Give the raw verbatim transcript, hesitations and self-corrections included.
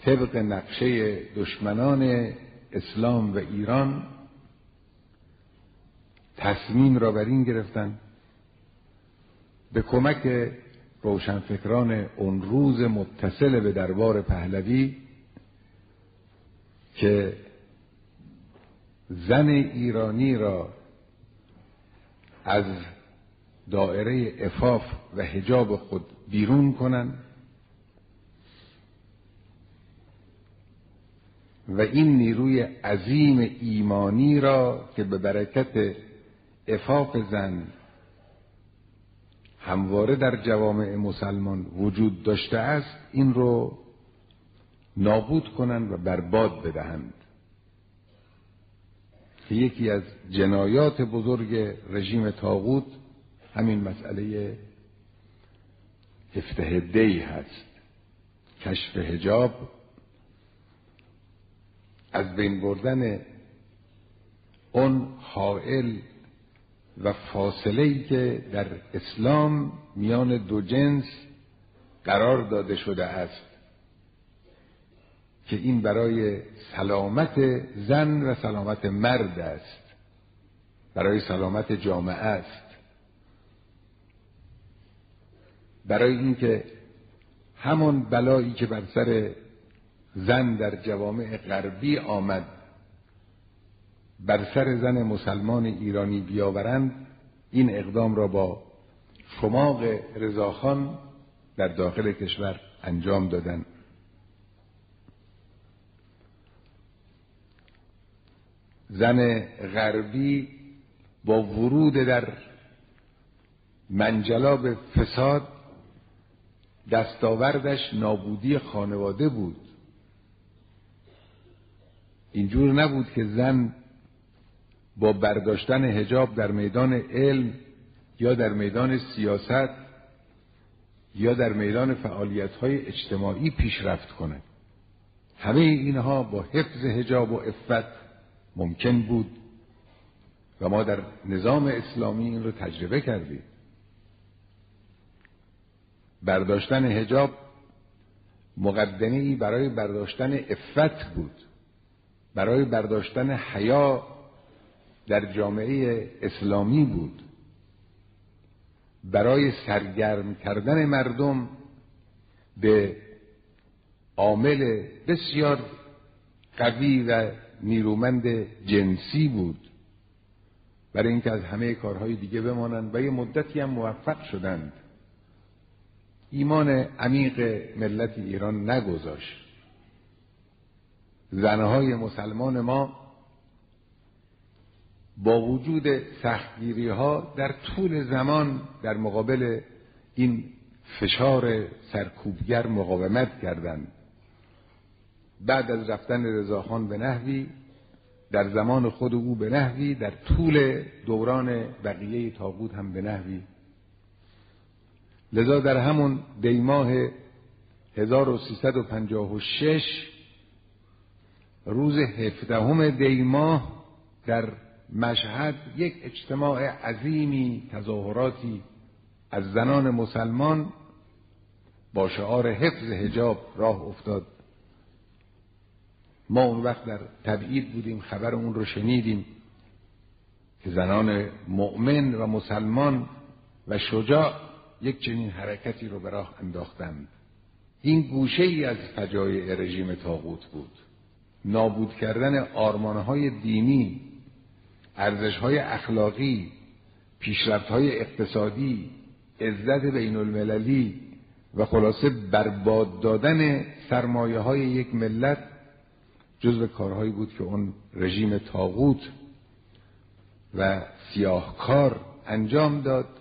طبق نقشه دشمنان اسلام و ایران تصمیم را بر این گرفتند به کمک روشنفکران اون روز متصل به دربار پهلوی که زن ایرانی را از دایره عفاف و حجاب خود بیرون کنند و این نیروی عظیم ایمانی را که به برکت عفاف زن همواره در جوامع مسلمان وجود داشته است این رو نابود کنند و برباد بدهند که یکی از جنایات بزرگ رژیم طاغوت همین مسئله افتح دی هست، کشف حجاب، از بین بردن اون حائل و فاصله‌ای که در اسلام میان دو جنس قرار داده شده است که این برای سلامت زن و سلامت مرد است، برای سلامت جامعه است، برای اینکه همون بلایی که بر سر زن در جوامع غربی آمد بر سر زن مسلمان ایرانی بیاورند، این اقدام را با شماغ رضاخان در داخل کشور انجام دادند. زن غربی با ورود در منجلاب فساد دستاوردش نابودی خانواده بود. اینجور نبود که زن با برداشتن حجاب در میدان علم یا در میدان سیاست یا در میدان فعالیت‌های اجتماعی پیشرفت کنه. همه اینها با حفظ حجاب و عفت ممکن بود و ما در نظام اسلامی این رو تجربه کردیم. برداشتن حجاب مقدمه‌ای برای برداشتن عفت بود، برای برداشتن حیا در جامعه اسلامی بود، برای سرگرم کردن مردم به عامل بسیار قوی و نیرومند جنسی بود، برای اینکه از همه کارهای دیگه بمانند و یه مدتی هم موفق شدند. ایمان عمیق ملت ایران نگذاشت. زنهای مسلمان ما با وجود سختگیری ها در طول زمان در مقابل این فشار سرکوبگر مقاومت کردند. بعد از رفتن رضاخان به نحوی، در زمان خود او به نحوی، در طول دوران بقیه طاغوت هم به نحوی. لذا در همون دیماه هزار و سیصد و پنجاه و شش روز هفدهم دیماه در مشهد یک اجتماع عظیمی، تظاهراتی از زنان مسلمان با شعار حفظ حجاب راه افتاد. ما اون وقت در تبعید بودیم، خبر اون رو شنیدیم که زنان مؤمن و مسلمان و شجاع یک چنین حرکتی رو به راه انداختند. این گوشه ای از فجایع رژیم طاغوت بود. نابود کردن آرمانهای دینی، ارزشهای اخلاقی، پیشرفت‌های اقتصادی، عزت بین المللی و خلاصه برباد دادن سرمایه‌های یک ملت جزو کارهایی بود که اون رژیم طاغوت و سیاهکار انجام داد